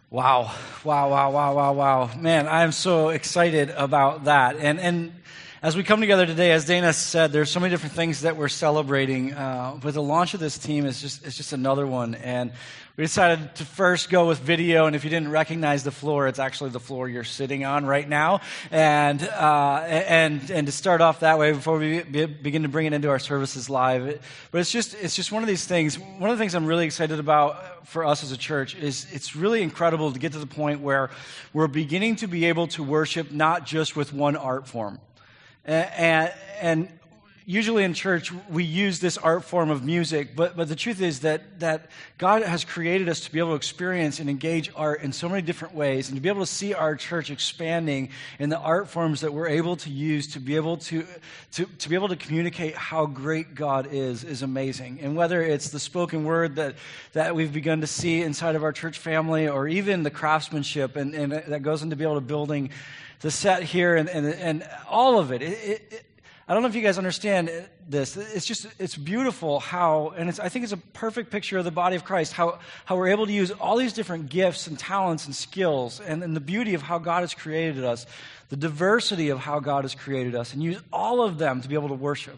Wow. Wow. Man, I'm so excited about that. And as we come together today, as Dana said, there's so many different things that we're celebrating. But the launch of this team is just another one. And we decided to first go with video. And if you didn't recognize the floor, it's actually the floor you're sitting on right now. And to start off that way before we begin to bring it into our services live. But it's just one of these things. One of the things I'm really excited about for us as a church is it's really incredible to get to the point where we're beginning to be able to worship not just with one art form. And usually in church, we use this art form of music, but the truth is that God has created us to be able to experience and engage art in so many different ways, and to be able to see our church expanding in the art forms that we're able to use to be able to communicate how great God is amazing. And whether it's the spoken word that we've begun to see inside of our church family, or even the craftsmanship and that goes into be able to building the set here and all of it. I don't know if you guys understand this. It's beautiful how, and I think it's a perfect picture of the body of Christ, how we're able to use all these different gifts and talents and skills and the beauty of how God has created us, the diversity of how God has created us, and use all of them to be able to worship,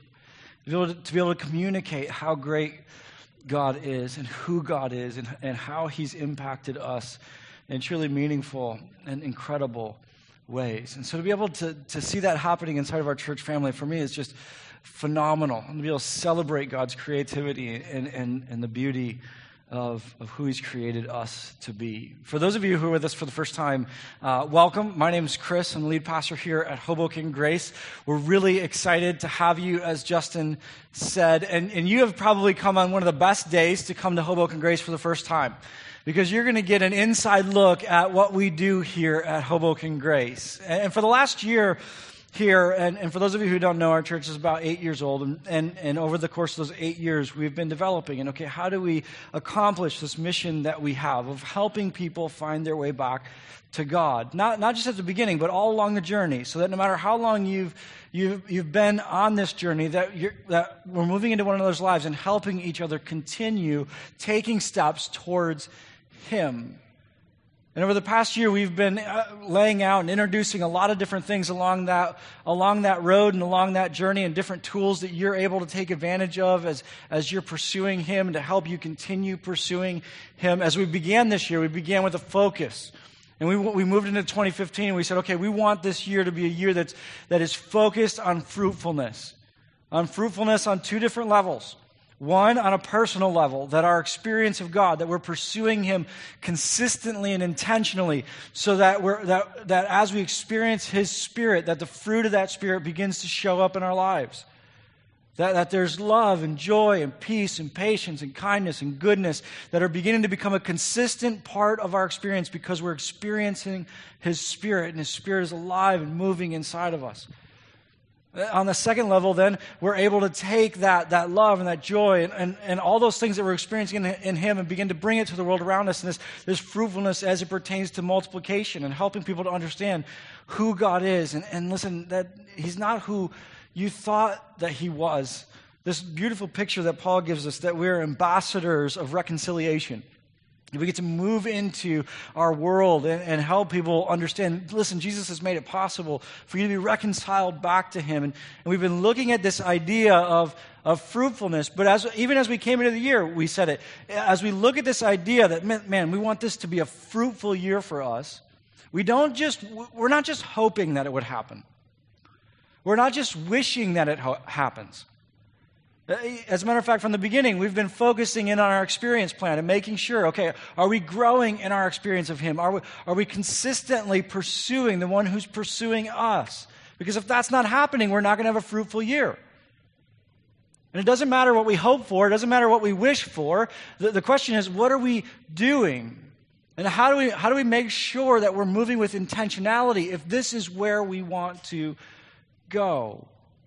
to be able to communicate how great God is and who God is and how He's impacted us in truly meaningful and incredible ways. And so to be able to see that happening inside of our church family, for me, is just phenomenal. And to be able to celebrate God's creativity and the beauty of who He's created us to be. For those of you who are with us for the first time, welcome. My name is Chris. I'm the lead pastor here at Hoboken Grace. We're really excited to have you, as Justin said, and you have probably come on one of the best days to come to Hoboken Grace for the first time, because you're going to get an inside look at what we do here at Hoboken Grace. And for the last year here, and for those of you who don't know, our church is about 8 years old, and over the course of those 8 years, we've been developing, and okay, how do we accomplish this mission that we have of helping people find their way back to God? Not just at the beginning, but all along the journey, so that no matter how long you've been on this journey, that we're moving into one another's lives and helping each other continue taking steps towards Him. And over the past year, we've been laying out and introducing a lot of different things along that road and along that journey, and different tools that you're able to take advantage of as you're pursuing Him, and to help you continue pursuing Him. As we began this year, we began with a focus. And we moved into 2015, and we said, okay, we want this year to be a year that is focused on fruitfulness. On fruitfulness on two different levels. One, on a personal level, that our experience of God, that we're pursuing Him consistently and intentionally, so that that as we experience His Spirit, that the fruit of that Spirit begins to show up in our lives. That there's love and joy and peace and patience and kindness and goodness that are beginning to become a consistent part of our experience, because we're experiencing His Spirit, and His Spirit is alive and moving inside of us. On the second level, then, we're able to take that love and that joy and all those things that we're experiencing in Him, and begin to bring it to the world around us, and this fruitfulness as it pertains to multiplication and helping people to understand who God is. And listen, that He's not who you thought that He was. This beautiful picture that Paul gives us, that we're ambassadors of reconciliation. We get to move into our world and help people understand, listen, Jesus has made it possible for you to be reconciled back to Him. And we've been looking at this idea of fruitfulness, but even as we came into the year, we said it, as we look at this idea that, man, we want this to be a fruitful year for us, we're not just hoping that it would happen. We're not just wishing that it happens. As a matter of fact, from the beginning, we've been focusing in on our experience plan and making sure, okay, are we growing in our experience of Him? Are we consistently pursuing the one who's pursuing us? Because if that's not happening, we're not going to have a fruitful year. And it doesn't matter what we hope for. It doesn't matter what we wish for. The question is, what are we doing? And how do we make sure that we're moving with intentionality if this is where we want to go?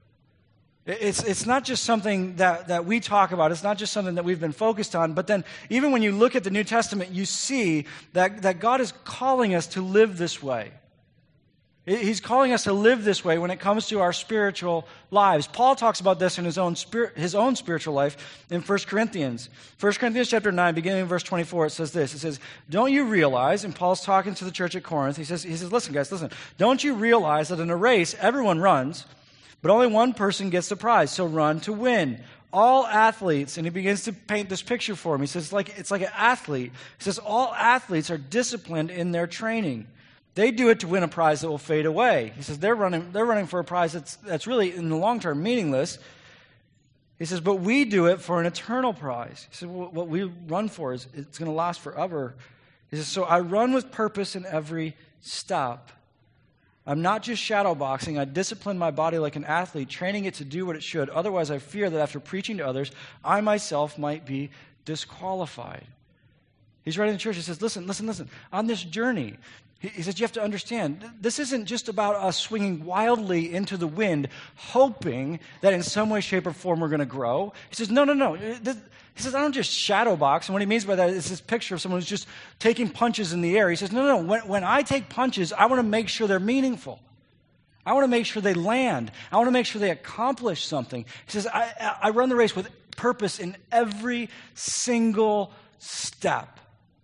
It's not just something that we talk about. It's not just something that we've been focused on. But then even when you look at the New Testament, you see that God is calling us to live this way. He's calling us to live this way when it comes to our spiritual lives. Paul talks about this in his own spiritual life in 1 Corinthians. 1 Corinthians chapter 9, beginning in verse 24, it says this. It says, don't you realize, and Paul's talking to the church at Corinth, he says, listen, guys, listen. Don't you realize that in a race, everyone runs, but only one person gets the prize, so run to win. All athletes, and he begins to paint this picture for him. He says, it's like an athlete. He says, all athletes are disciplined in their training. They do it to win a prize that will fade away. He says they're running for a prize that's really in the long term meaningless. He says, but we do it for an eternal prize. He said, well, what we run for it's going to last forever. He says, so I run with purpose in every step. I'm not just shadow boxing. I discipline my body like an athlete, training it to do what it should. Otherwise, I fear that after preaching to others, I myself might be disqualified. He's writing to the church. He says, listen. On this journey, he says, you have to understand, this isn't just about us swinging wildly into the wind, hoping that in some way, shape, or form we're going to grow. He says, no. He says, I don't just shadow box. And what he means by that is this picture of someone who's just taking punches in the air. He says, no. When I take punches, I want to make sure they're meaningful. I want to make sure they land. I want to make sure they accomplish something. He says, I run the race with purpose in every single step.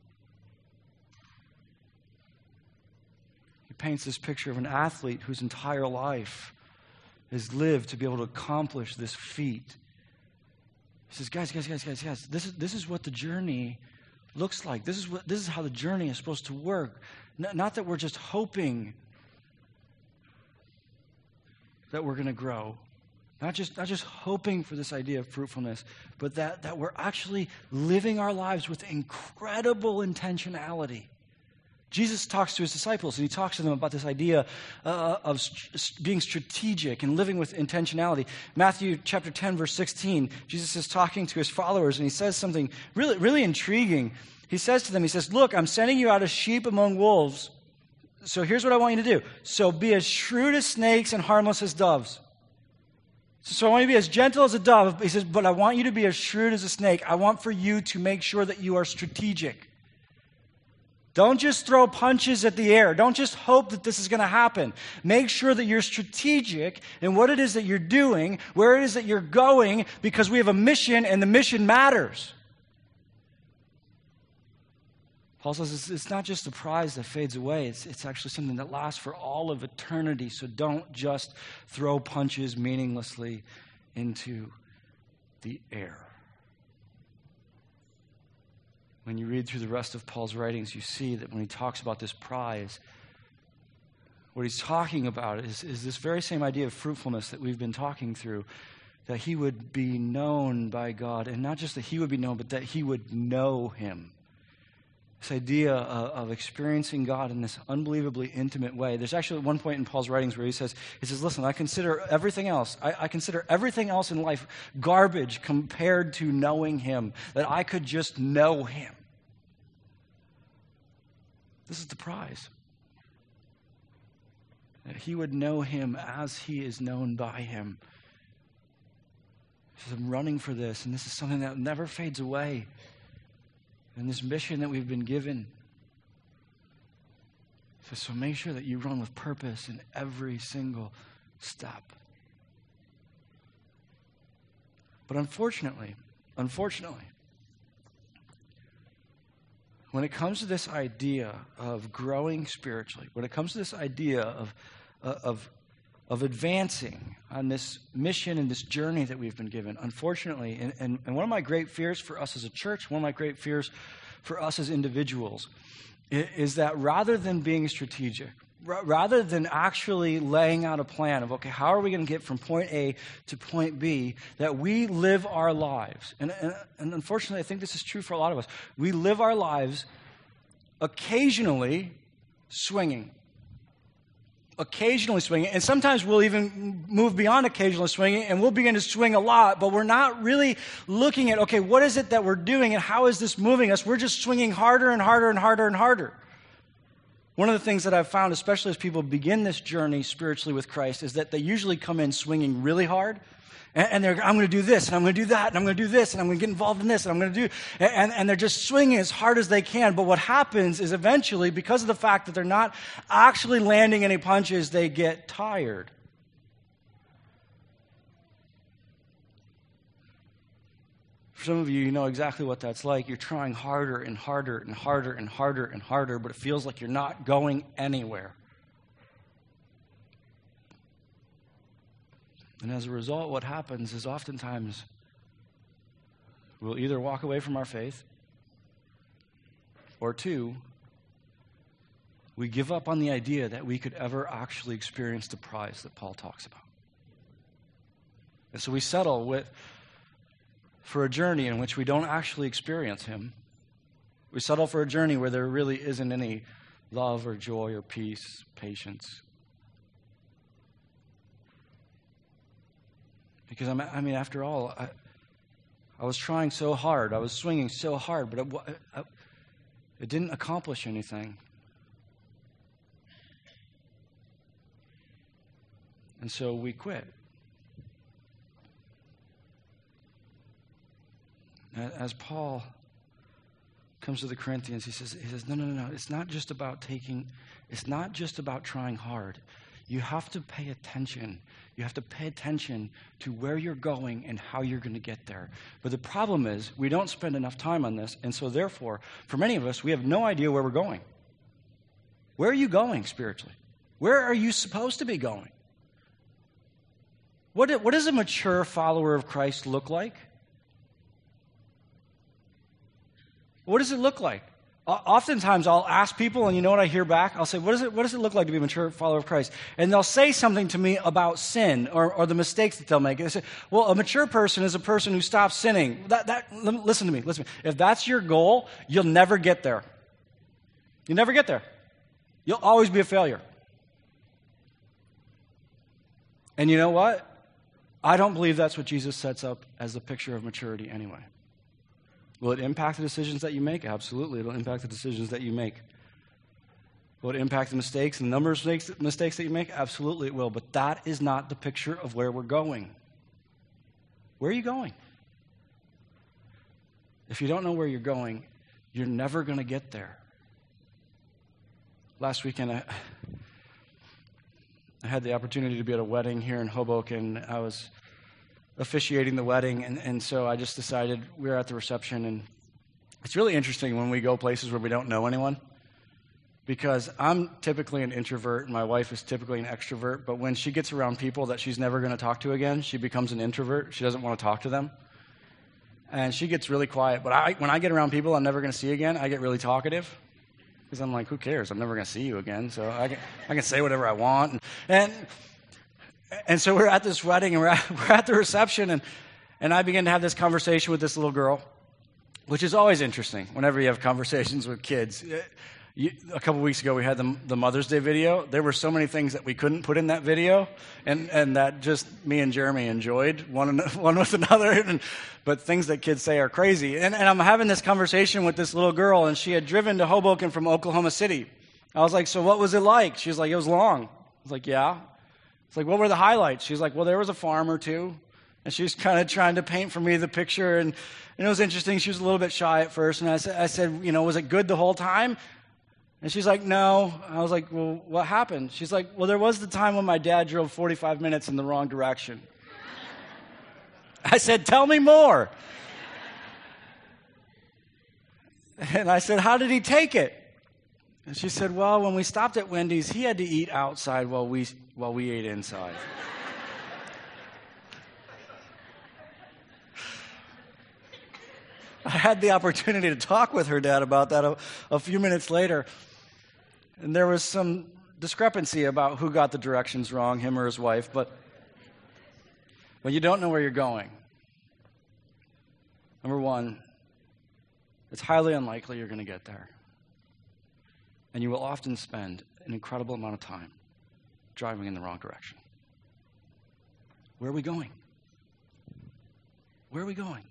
Paints this picture of an athlete whose entire life is lived to be able to accomplish this feat. He says, guys, this is what the journey looks like. This is how the journey is supposed to work. Not that we're just hoping that we're going to grow. Not just hoping for this idea of fruitfulness, but that we're actually living our lives with incredible intentionality. Jesus talks to his disciples, and he talks to them about this idea of being strategic and living with intentionality. Matthew chapter 10, verse 16, Jesus is talking to his followers, and he says something really, really intriguing. He says to them, look, I'm sending you out as sheep among wolves. So here's what I want you to do. So be as shrewd as snakes and harmless as doves. So I want you to be as gentle as a dove. He says, but I want you to be as shrewd as a snake. I want for you to make sure that you are strategic. Don't just throw punches at the air. Don't just hope that this is going to happen. Make sure that you're strategic in what it is that you're doing, where it is that you're going, because we have a mission and the mission matters. Paul says it's not just a prize that fades away. It's actually something that lasts for all of eternity. So don't just throw punches meaninglessly into the air. When you read through the rest of Paul's writings, you see that when he talks about this prize, what he's talking about is this very same idea of fruitfulness that we've been talking through, that he would be known by God, and not just that he would be known, but that he would know him. This idea of experiencing God in this unbelievably intimate way. There's actually one point in Paul's writings where he says, listen, I consider everything else. I consider everything else in life garbage compared to knowing him, that I could just know him. This is the prize. That he would know him as he is known by him. He says, I'm running for this, and this is something that never fades away. And this mission that we've been given. So make sure that you run with purpose in every single step. But unfortunately, when it comes to this idea of growing spiritually, when it comes to this idea of advancing on this mission and this journey that we've been given, unfortunately, and one of my great fears for us as a church, one of my great fears for us as individuals, is that rather than being strategic, rather than actually laying out a plan of, okay, how are we going to get from point A to point B, that we live our lives. And unfortunately, I think this is true for a lot of us. We live our lives occasionally swinging. And sometimes we'll even move beyond occasionally swinging, and we'll begin to swing a lot, but we're not really looking at, okay, what is it that we're doing, and how is this moving us? We're just swinging harder and harder and harder and harder. One of the things that I've found, especially as people begin this journey spiritually with Christ, is that they usually come in swinging really hard, And they're, I'm going to do this, and I'm going to do that, and I'm going to do this, and I'm going to get involved in this, and I'm going to do, and they're just swinging as hard as they can. But what happens is eventually, because of the fact that they're not actually landing any punches, they get tired. For some of you, you know exactly what that's like. You're trying harder and harder and harder and harder and harder, but it feels like you're not going anywhere. And as a result, what happens is oftentimes we'll either walk away from our faith, or two, we give up on the idea that we could ever actually experience the prize that Paul talks about. And so we settle for a journey in which we don't actually experience him. We settle for a journey where there really isn't any love or joy or peace, patience. Because, after all, I was trying so hard. I was swinging so hard, but it didn't accomplish anything. And so we quit. As Paul comes to the Corinthians, he says, no. It's not just about trying hard. You have to pay attention. You have to pay attention to where you're going and how you're going to get there. But the problem is we don't spend enough time on this, and so therefore, for many of us, we have no idea where we're going. Where are you going spiritually? Where are you supposed to be going? What does a mature follower of Christ look like? What does it look like? Oftentimes I'll ask people, and you know what I hear back? I'll say, what does it look like to be a mature follower of Christ? And they'll say something to me about sin or the mistakes that they'll make. They say, well, a mature person is a person who stops sinning. Listen to me. If that's your goal, you'll never get there. You'll never get there. You'll always be a failure. And you know what? I don't believe that's what Jesus sets up as the picture of maturity anyway. Will it impact the decisions that you make? Absolutely, it'll impact the decisions that you make. Will it impact the mistakes and the number of mistakes that you make? Absolutely it will, but that is not the picture of where we're going. Where are you going? If you don't know where you're going, you're never going to get there. Last weekend, I had the opportunity to be at a wedding here in Hoboken. I was officiating the wedding, and so I just decided, we were at the reception, and it's really interesting when we go places where we don't know anyone, because I'm typically an introvert, and my wife is typically an extrovert, but when she gets around people that she's never going to talk to again, she becomes an introvert. She doesn't want to talk to them, and she gets really quiet. But when I get around people I'm never going to see again, I get really talkative, because I'm like, who cares? I'm never going to see you again, so I can say whatever I want. And so we're at this wedding, and we're at the reception, and I began to have this conversation with this little girl, which is always interesting whenever you have conversations with kids. A couple weeks ago, we had the Mother's Day video. There were so many things that we couldn't put in that video, and that just me and Jeremy enjoyed one with another. But things that kids say are crazy. And I'm having this conversation with this little girl, and she had driven to Hoboken from Oklahoma City. I was like, so what was it like? She was like, it was long. I was like, yeah. It's like, what were the highlights? She's like, well, there was a farm or two. And she was kind of trying to paint for me the picture. And it was interesting. She was a little bit shy at first. And I said, was it good the whole time? And she's like, no. I was like, well, what happened? She's like, well, there was the time when my dad drove 45 minutes in the wrong direction. I said, tell me more. And I said, how did he take it? And she said, well, when we stopped at Wendy's, he had to eat outside while we ate inside. I had the opportunity to talk with her dad about that a few minutes later, and there was some discrepancy about who got the directions wrong, him or his wife, but when you don't know where you're going, number one, it's highly unlikely you're going to get there. And you will often spend an incredible amount of time driving in the wrong direction. Where are we going? Where are we going?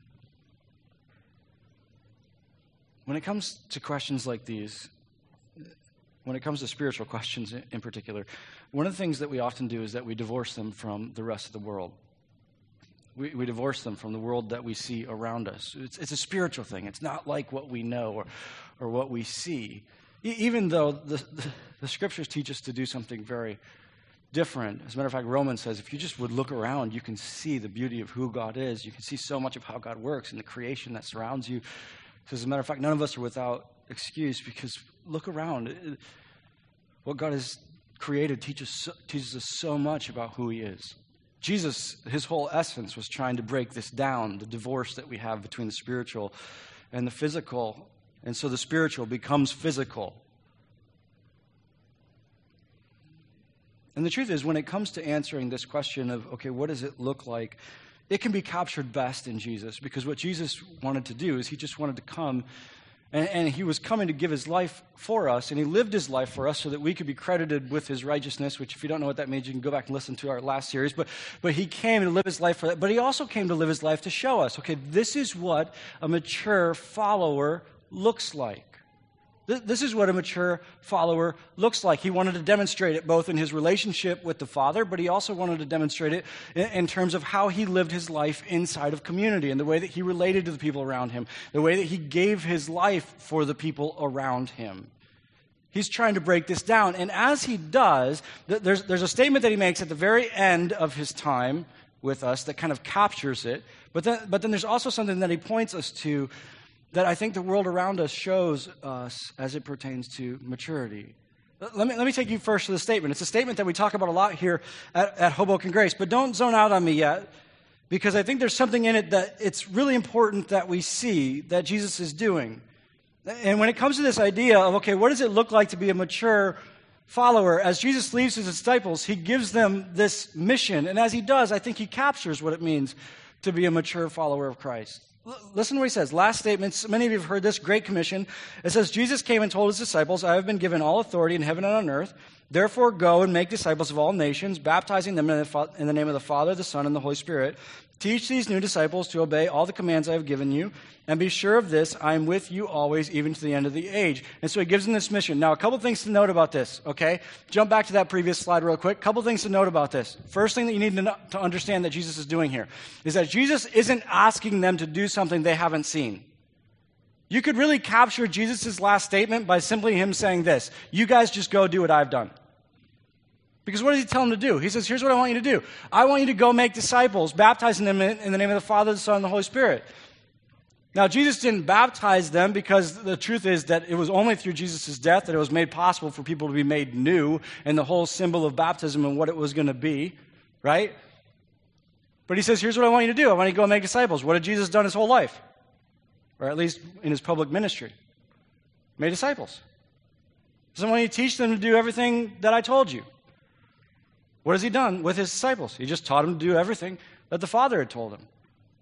When it comes to questions like these, when it comes to spiritual questions in particular, one of the things that we often do is that we divorce them from the rest of the world. We divorce them from the world that we see around us. It's a spiritual thing. It's not like what we know or what we see. Even though the scriptures teach us to do something very different. As a matter of fact, Romans says if you just would look around, you can see the beauty of who God is. You can see so much of how God works in the creation that surrounds you. So as a matter of fact, none of us are without excuse, because look around. What God has created teaches us so much about who he is. Jesus, his whole essence was trying to break this down, the divorce that we have between the spiritual and the physical. And so the spiritual becomes physical. And the truth is, when it comes to answering this question of, okay, what does it look like? It can be captured best in Jesus, because what Jesus wanted to do is he just wanted to come, and he was coming to give his life for us, and he lived his life for us so that we could be credited with his righteousness, which if you don't know what that means, you can go back and listen to our last series. But he came to live his life for that. But he also came to live his life to show us, okay, this is what a mature follower looks like. This is what a mature follower looks like. He wanted to demonstrate it both in his relationship with the Father, but he also wanted to demonstrate it in terms of how he lived his life inside of community and the way that he related to the people around him, the way that he gave his life for the people around him. He's trying to break this down. And as he does, there's a statement that he makes at the very end of his time with us that kind of captures it. But then there's also something that he points us to that I think the world around us shows us as it pertains to maturity. Let me take you first to the statement. It's a statement that we talk about a lot here at Hoboken Grace, but don't zone out on me yet, because I think there's something in it that it's really important that we see that Jesus is doing. And when it comes to this idea of, okay, what does it look like to be a mature follower? As Jesus leaves his disciples, he gives them this mission. And as he does, I think he captures what it means to be a mature follower of Christ. Listen to what he says. Last statement. Many of you have heard this Great Commission. It says, Jesus came and told his disciples, I have been given all authority in heaven and on earth. Therefore go and make disciples of all nations, baptizing them in the name of the Father, the Son, and the Holy Spirit. Teach these new disciples to obey all the commands I have given you. And be sure of this, I am with you always, even to the end of the age. And so he gives them this mission. Now, a couple things to note about this, okay? Jump back to that previous slide real quick. Couple things to note about this. First thing that you need to understand that Jesus is doing here is that Jesus isn't asking them to do something they haven't seen. You could really capture Jesus' last statement by simply him saying this: you guys just go do what I've done. Because what does he tell them to do? He says, here's what I want you to do. I want you to go make disciples, baptizing them in the name of the Father, the Son, and the Holy Spirit. Now, Jesus didn't baptize them because the truth is that it was only through Jesus' death that it was made possible for people to be made new, and the whole symbol of baptism and what it was going to be, right? But he says, here's what I want you to do. I want you to go make disciples. What had Jesus done his whole life? Or at least in his public ministry. Made disciples. So I want you to teach them to do everything that I told you. What has he done with his disciples? He just taught them to do everything that the Father had told him.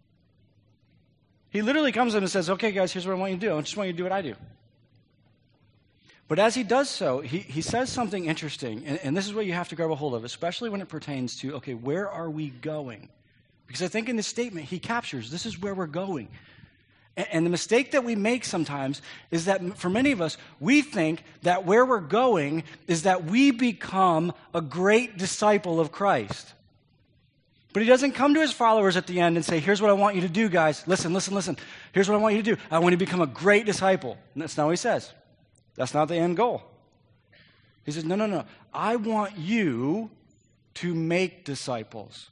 He literally comes to them and says, okay, guys, here's what I want you to do. I just want you to do what I do. But as he does so, he says something interesting, and this is what you have to grab a hold of, especially when it pertains to, okay, where are we going? Because I think in this statement, he captures, this is where we're going. And the mistake that we make sometimes is that for many of us, we think that where we're going is that we become a great disciple of Christ. But he doesn't come to his followers at the end and say, here's what I want you to do, guys. Listen. Here's what I want you to do. I want you to become a great disciple. And that's not what he says. That's not the end goal. He says, no. I want you to make disciples.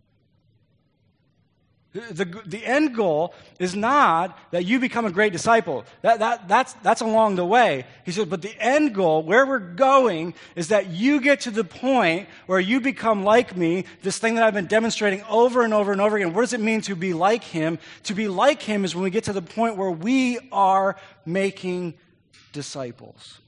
The end goal is not that you become a great disciple. That's along the way. He says, but the end goal, where we're going, is that you get to the point where you become like me, this thing that I've been demonstrating over and over and over again. What does it mean to be like him? To be like him is when we get to the point where we are making disciples.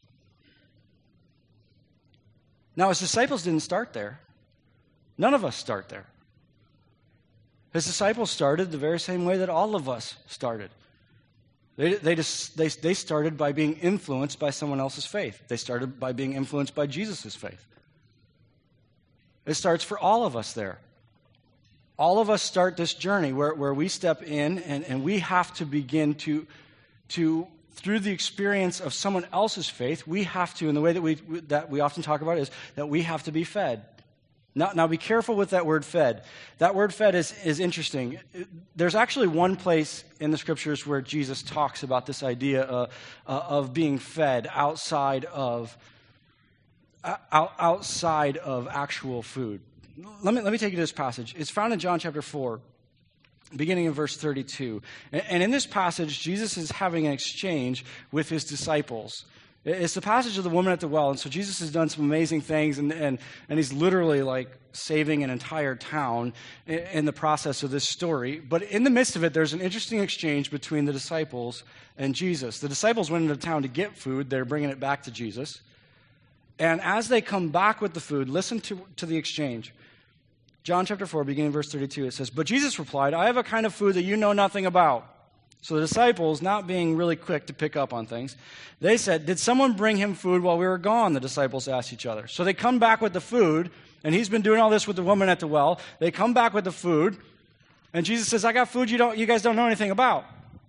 Now, his disciples didn't start there. None of us start there. His disciples started the very same way that all of us started. They started by being influenced by someone else's faith. They started by being influenced by Jesus' faith. It starts for all of us there. All of us start this journey where we step in and we have to begin to through the experience of someone else's faith, we have to, and the way that we often talk about it is that we have to be fed. Now be careful with that word fed. That word fed is interesting. There's actually one place in the scriptures where Jesus talks about this idea of being fed outside of actual food. Let me take you to this passage. It's found in John chapter 4, beginning in verse 32. And in this passage, Jesus is having an exchange with his disciples. It's the passage of the woman at the well. And so Jesus has done some amazing things, and he's literally like saving an entire town in the process of this story. But in the midst of it, there's an interesting exchange between the disciples and Jesus. The disciples went into town to get food. They're bringing it back to Jesus. And as they come back with the food, listen to the exchange. John chapter 4, beginning verse 32, it says, "But Jesus replied, 'I have a kind of food that you know nothing about.'" So the disciples, not being really quick to pick up on things, they said, "Did someone bring him food while we were gone?" The disciples asked each other. So they come back with the food, and he's been doing all this with the woman at the well. They come back with the food, and Jesus says, "I got food you guys don't know anything about."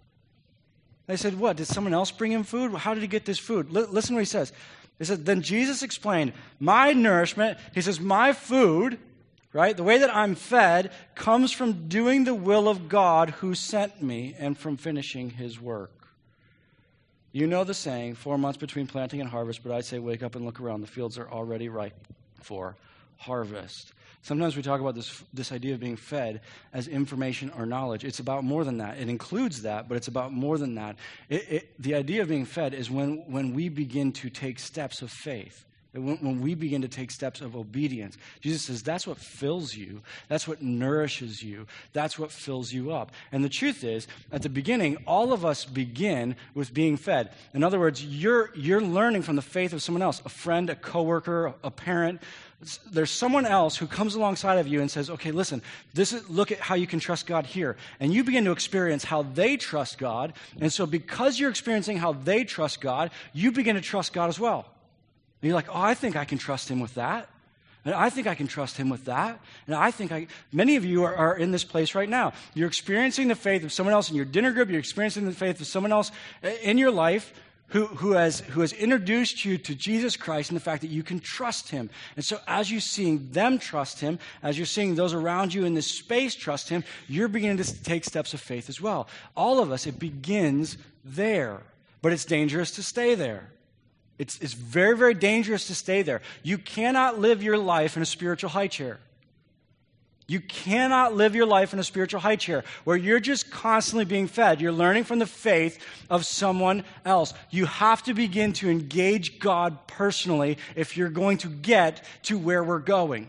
They said, "What? Did someone else bring him food? How did he get this food?" Listen what he says. He said, "Then Jesus explained, my nourishment," he says, "my food," right? "The way that I'm fed comes from doing the will of God who sent me and from finishing his work. You know the saying, 4 months between planting and harvest, but I say wake up and look around. The fields are already ripe for harvest." Sometimes we talk about this idea of being fed as information or knowledge. It's about more than that. It includes that, but it's about more than that. The idea of being fed is when we begin to take steps of faith. When we begin to take steps of obedience. Jesus says that's what fills you. That's what nourishes you. That's what fills you up. And the truth is, at the beginning, all of us begin with being fed. In other words, you're learning from the faith of someone else, a friend, a coworker, a parent. There's someone else who comes alongside of you and says, "Okay, listen, look at how you can trust God here." And you begin to experience how they trust God. And so because you're experiencing how they trust God, you begin to trust God as well. And you're like, "Oh, I think I can trust him with that. And I think I can trust him with that. And many of you are in this place right now. You're experiencing the faith of someone else in your dinner group. You're experiencing the faith of someone else in your life who has introduced you to Jesus Christ and the fact that you can trust him. And so as you're seeing them trust him, as you're seeing those around you in this space trust him, you're beginning to take steps of faith as well. All of us, it begins there. But it's dangerous to stay there. It's very, very dangerous to stay there. You cannot live your life in a spiritual high chair. You cannot live your life in a spiritual high chair where you're just constantly being fed. You're learning from the faith of someone else. You have to begin to engage God personally if you're going to get to where we're going.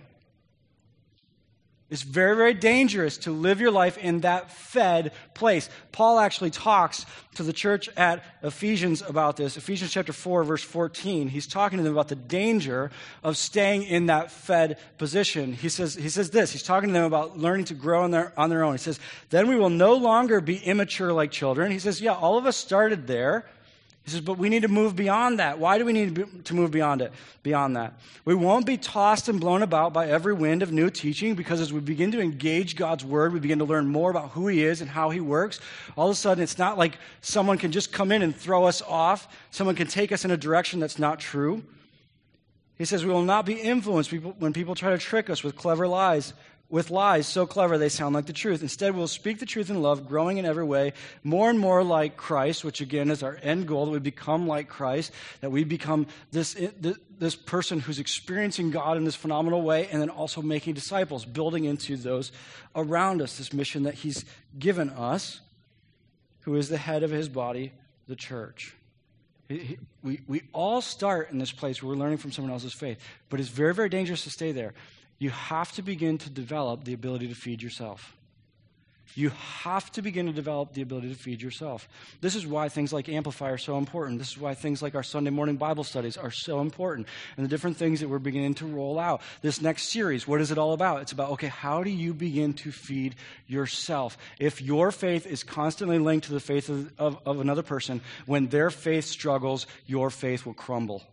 It's very, very dangerous to live your life in that fed place. Paul actually talks to the church at Ephesians about this. Ephesians chapter 4, verse 14. He's talking to them about the danger of staying in that fed position. He says this. He's talking to them about learning to grow on their own. He says, "Then we will no longer be immature like children." He says, yeah, all of us started there. He says, but we need to move beyond that. Why do we need to move beyond that? We won't be tossed and blown about by every wind of new teaching, because as we begin to engage God's word, we begin to learn more about who he is and how he works. All of a sudden, it's not like someone can just come in and throw us off. Someone can take us in a direction that's not true. He says, we will not be influenced when people try to trick us with lies so clever they sound like the truth. Instead, we'll speak the truth in love, growing in every way more and more like Christ, which again is our end goal, that we become like Christ, that we become this person who's experiencing God in this phenomenal way, and then also making disciples, building into those around us, this mission that he's given us, who is the head of his body, the church. We all start in this place where we're learning from someone else's faith, but it's very, very dangerous to stay there. You have to begin to develop the ability to feed yourself. You have to begin to develop the ability to feed yourself. This is why things like Amplify are so important. This is why things like our Sunday morning Bible studies are so important. And the different things that we're beginning to roll out. This next series, what is it all about? It's about, okay, how do you begin to feed yourself? If your faith is constantly linked to the faith of another person, when their faith struggles, your faith will crumble.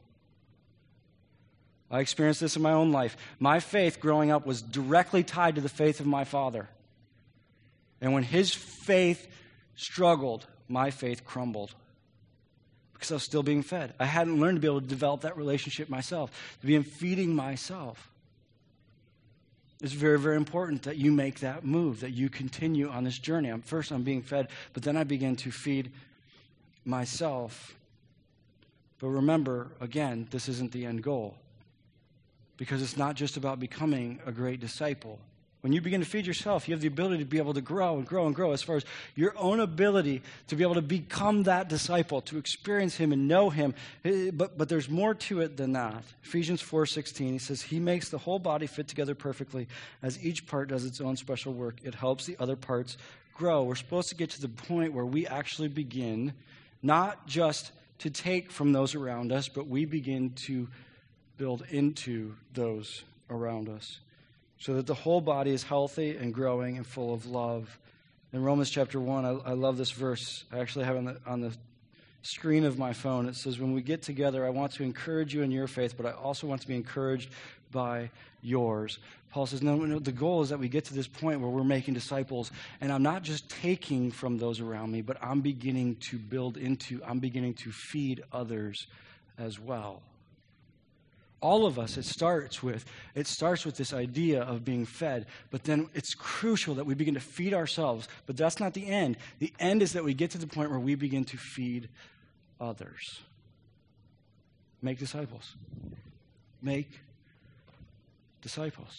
I experienced this in my own life. My faith growing up was directly tied to the faith of my father. And when his faith struggled, my faith crumbled. Because I was still being fed. I hadn't learned to be able to develop that relationship myself, to be feeding myself. It's very, very important that you make that move, that you continue on this journey. First, I'm being fed, but then I begin to feed myself. But remember, again, this isn't the end goal, because it's not just about becoming a great disciple. When you begin to feed yourself, you have the ability to be able to grow and grow and grow as far as your own ability to be able to become that disciple, to experience him and know him. But there's more to it than that. Ephesians 4:16, he says, he makes the whole body fit together perfectly. As each part does its own special work, it helps the other parts grow. We're supposed to get to the point where we actually begin not just to take from those around us, but we begin to build into those around us, so that the whole body is healthy and growing and full of love. In Romans chapter 1, I love this verse. I actually have it on the screen of my phone. It says, when we get together, I want to encourage you in your faith, but I also want to be encouraged by yours. Paul says, no, the goal is that we get to this point where we're making disciples, and I'm not just taking from those around me, but I'm beginning to I'm beginning to feed others as well. All of us, it starts with this idea of being fed, but then it's crucial that we begin to feed ourselves. But that's not the end. The end is that we get to the point where we begin to feed others. Make disciples. Make disciples.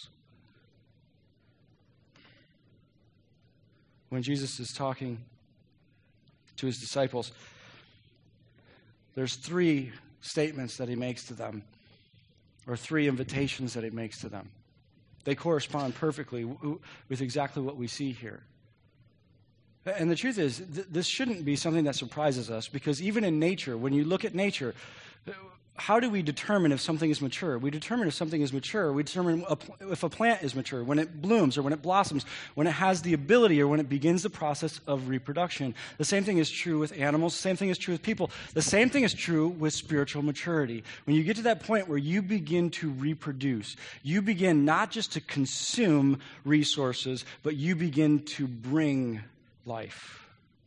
When Jesus is talking to his disciples, there's 3 statements that he makes to them, or 3 invitations that he makes to them. They correspond perfectly with exactly what we see here. And the truth is, this shouldn't be something that surprises us, because even in nature, when you look at nature, how do we determine if something is mature? We determine if something is mature. We determine if a plant is mature, when it blooms or when it blossoms, when it has the ability or when it begins the process of reproduction. The same thing is true with animals. The same thing is true with people. The same thing is true with spiritual maturity. When you get to that point where you begin to reproduce, you begin not just to consume resources, but you begin to bring life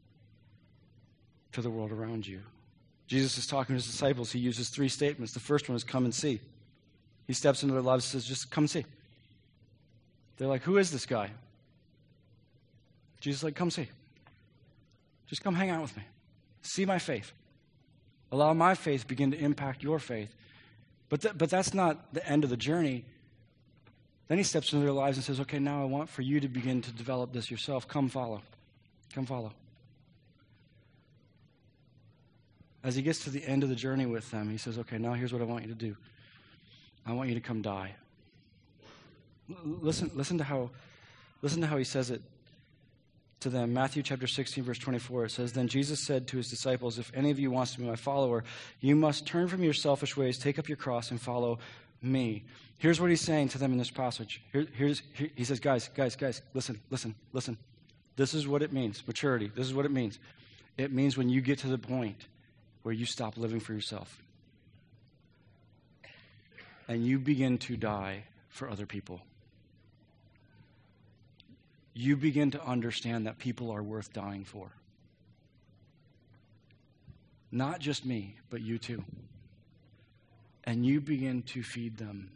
to the world around you. Jesus is talking to his disciples. He uses 3 statements. The first one is come and see. He steps into their lives and says, just come see. They're like, who is this guy? Jesus is like, come see. Just come hang out with me. See my faith. Allow my faith begin to impact your faith. But that's not the end of the journey. Then he steps into their lives and says, okay, now I want for you to begin to develop this yourself. Come follow. Come follow. As he gets to the end of the journey with them, he says, okay, now here's what I want you to do. I want you to come die. Listen to how he says it to them. Matthew chapter 16, verse 24, it says, then Jesus said to his disciples, if any of you wants to be my follower, you must turn from your selfish ways, take up your cross, and follow me. Here's what he's saying to them in this passage. He says, guys, listen. This is what it means, maturity. This is what it means. It means when you get to the point where you stop living for yourself and you begin to die for other people. You begin to understand that people are worth dying for. Not just me, but you too. And you begin to feed them.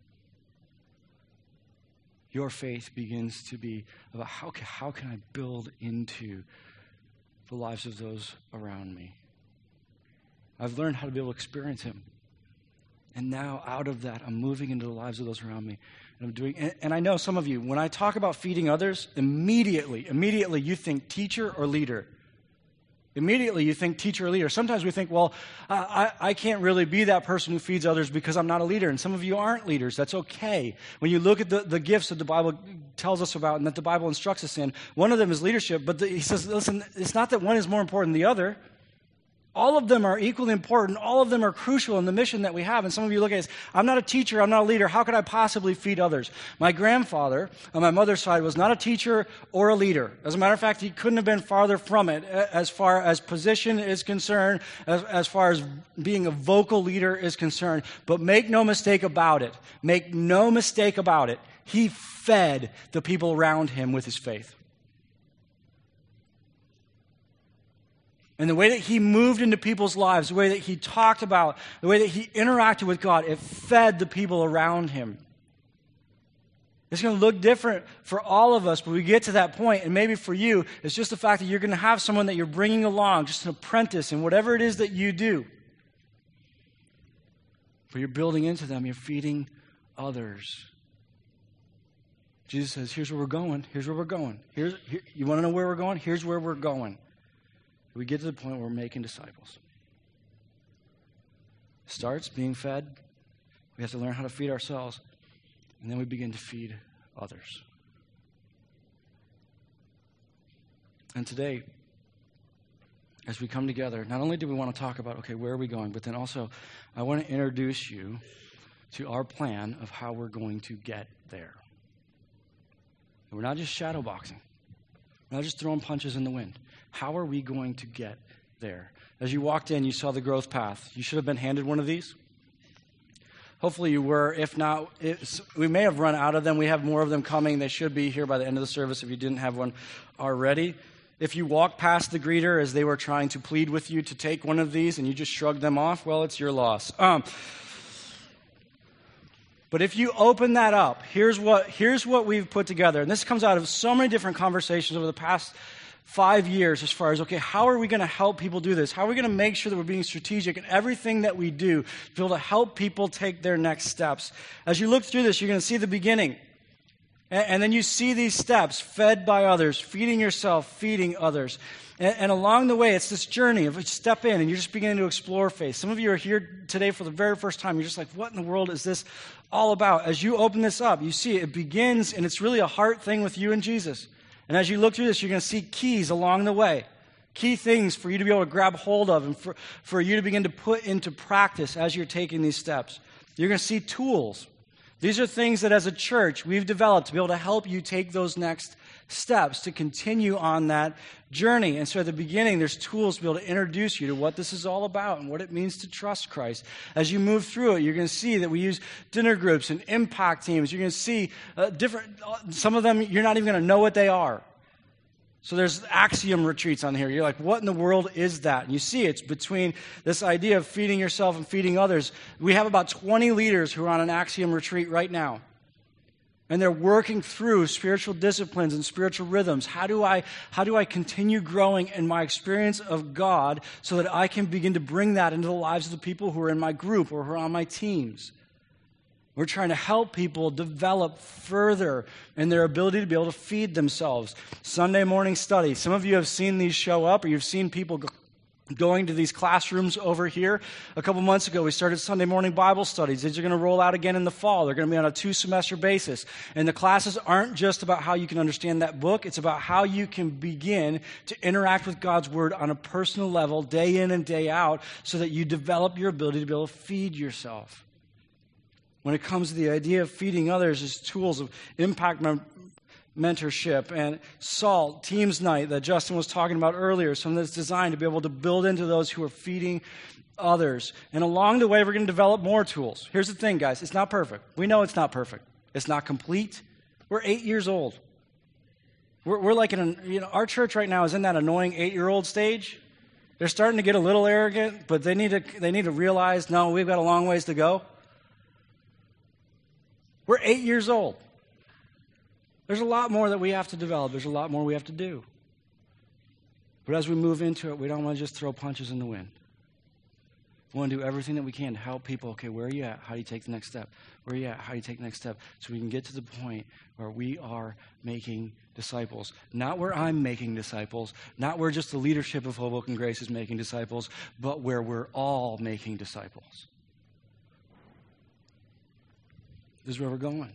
Your faith begins to be about how can I build into the lives of those around me. I've learned how to be able to experience him. And now out of that, I'm moving into the lives of those around me. And I know some of you, when I talk about feeding others, immediately you think teacher or leader. Immediately you think teacher or leader. Sometimes we think, well, I can't really be that person who feeds others because I'm not a leader. And some of you aren't leaders. That's okay. When you look at the gifts that the Bible tells us about and that the Bible instructs us in, one of them is leadership. But he says, listen, it's not that one is more important than the other. All of them are equally important. All of them are crucial in the mission that we have. And some of you look at this, I'm not a teacher, I'm not a leader. How could I possibly feed others? My grandfather on my mother's side was not a teacher or a leader. As a matter of fact, he couldn't have been farther from it as far as position is concerned, as far as being a vocal leader is concerned. But make no mistake about it. Make no mistake about it. He fed the people around him with his faith. And the way that he moved into people's lives, the way that he talked about, the way that he interacted with God, it fed the people around him. It's going to look different for all of us, but we get to that point, and maybe for you, it's just the fact that you're going to have someone that you're bringing along, just an apprentice in whatever it is that you do. But you're building into them, you're feeding others. Jesus says, here's where we're going, here's where we're going. You want to know where we're going? Here's where we're going. We get to the point where we're making disciples. It starts being fed. We have to learn how to feed ourselves. And then we begin to feed others. And today, as we come together, not only do we want to talk about, okay, where are we going, but then also I want to introduce you to our plan of how we're going to get there. And we're not just shadow boxing. We're not just throwing punches in the wind. How are we going to get there? As you walked in, you saw the growth path. You should have been handed one of these. Hopefully you were. If not, we may have run out of them. We have more of them coming. They should be here by the end of the service if you didn't have one already. If you walked past the greeter as they were trying to plead with you to take one of these and you just shrugged them off, well, it's your loss. But if you open that up, here's what we've put together. And this comes out of so many different conversations over the past 5 years as far as, okay, how are we going to help people do this? How are we going to make sure that we're being strategic in everything that we do to be able to help people take their next steps? As you look through this, you're going to see the beginning. And then you see these steps, fed by others, feeding yourself, feeding others. And along the way, it's this journey of step in and you're just beginning to explore faith. Some of you are here today for the very first time. You're just like, what in the world is this all about? As you open this up, you see it begins, and it's really a heart thing with you and Jesus. And as you look through this, you're going to see keys along the way. Key things for you to be able to grab hold of and for you to begin to put into practice as you're taking these steps. You're going to see tools. These are things that as a church we've developed to be able to help you take those next steps to continue on that journey. And so at the beginning, there's tools to be able to introduce you to what this is all about and what it means to trust Christ. As you move through it, you're going to see that we use dinner groups and impact teams. You're going to see some of them you're not even going to know what they are. So there's Axiom retreats on here. You're like, what in the world is that? And you see it's between this idea of feeding yourself and feeding others. We have about 20 leaders who are on an Axiom retreat right now. And they're working through spiritual disciplines and spiritual rhythms. How do I continue growing in my experience of God so that I can begin to bring that into the lives of the people who are in my group or who are on my teams? We're trying to help people develop further in their ability to be able to feed themselves. Sunday morning study. Some of you have seen these show up, or you've seen people going to these classrooms over here. A couple months ago, we started Sunday morning Bible studies. These are going to roll out again in the fall. They're going to be on a 2-semester basis. And the classes aren't just about how you can understand that book. It's about how you can begin to interact with God's Word on a personal level, day in and day out, so that you develop your ability to be able to feed yourself. When it comes to the idea of feeding others, is tools of impact mentorship and SALT, Teams Night that Justin was talking about earlier, something that's designed to be able to build into those who are feeding others. And along the way, we're going to develop more tools. Here's the thing, guys. It's not perfect. We know it's not perfect. It's not complete. We're 8 years old. We're like our church right now is in that annoying 8-year-old stage. They're starting to get a little arrogant, but they need to realize, no, we've got a long ways to go. We're 8 years old. There's a lot more that we have to develop. There's a lot more we have to do. But as we move into it, we don't want to just throw punches in the wind. We want to do everything that we can to help people. Okay, where are you at? How do you take the next step? Where are you at? How do you take the next step? So we can get to the point where we are making disciples. Not where I'm making disciples. Not where just the leadership of Hoboken Grace is making disciples, but where we're all making disciples. This is where we're going.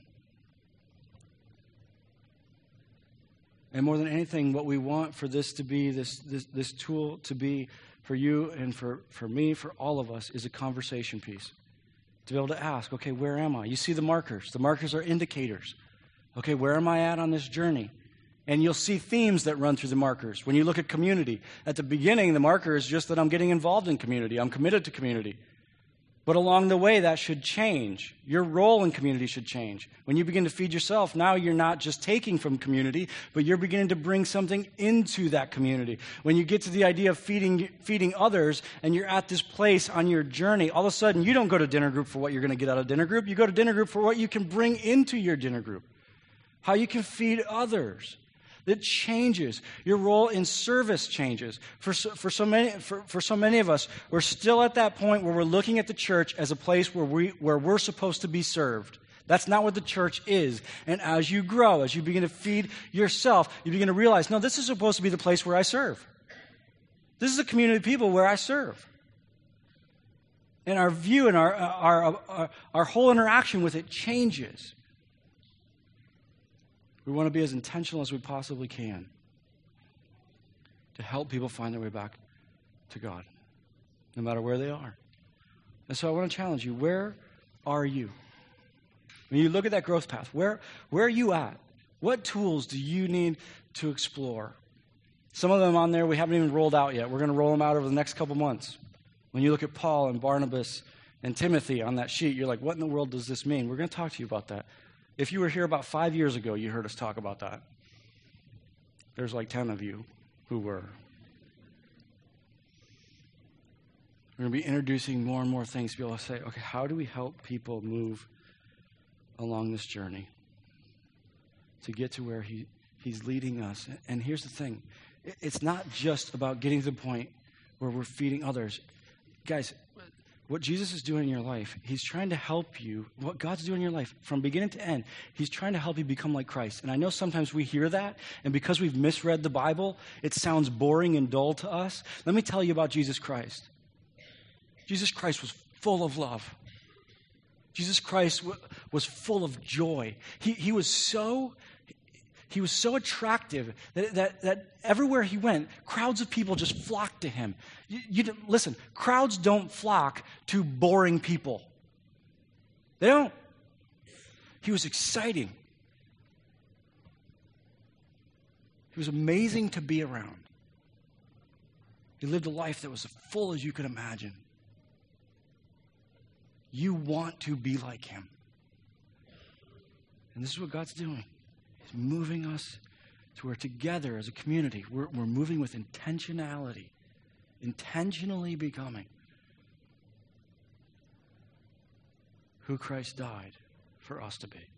And more than anything, what we want for this to be, this tool to be for you and for me, for all of us, is a conversation piece. To be able to ask, okay, where am I? You see the markers. The markers are indicators. Okay, where am I at on this journey? And you'll see themes that run through the markers. When you look at community, at the beginning, the marker is just that I'm getting involved in community. I'm committed to community. But along the way, that should change. Your role in community should change. When you begin to feed yourself, now you're not just taking from community, but you're beginning to bring something into that community. When you get to the idea of feeding others, and you're at this place on your journey, all of a sudden, you don't go to dinner group for what you're going to get out of dinner group. You go to dinner group for what you can bring into your dinner group. how you can feed others. That changes. Your role in service changes. For so many of us, we're still at that point where we're looking at the church as a place where we're supposed to be served. That's not what the church is. And as you grow, as you begin to feed yourself, you begin to realize, no, this is supposed to be the place where I serve. This is a community of people where I serve. And our view and our whole interaction with it changes. We want to be as intentional as we possibly can to help people find their way back to God, no matter where they are. And so I want to challenge you, where are you? When you look at that growth path, where are you at? What tools do you need to explore? Some of them on there we haven't even rolled out yet. We're going to roll them out over the next couple months. When you look at Paul and Barnabas and Timothy on that sheet, you're like, what in the world does this mean? We're going to talk to you about that. If you were here about 5 years ago, you heard us talk about that. There's like 10 of you who were. We're going to be introducing more and more things to be able to say, okay, how do we help people move along this journey to get to where he's leading us? And here's the thing. It's not just about getting to the point where we're feeding others. Guys, what Jesus is doing in your life, he's trying to help you. What God's doing in your life, from beginning to end, he's trying to help you become like Christ. And I know sometimes we hear that, and because we've misread the Bible, it sounds boring and dull to us. Let me tell you about Jesus Christ. Jesus Christ was full of love. Jesus Christ was full of joy. He was so attractive that everywhere he went, crowds of people just flocked to him. Listen, crowds don't flock to boring people. They don't. He was exciting. He was amazing to be around. He lived a life that was as full as you could imagine. You want to be like him. And this is what God's doing. He's moving us to where together as a community, we're moving with intentionality, intentionally becoming who Christ died for us to be.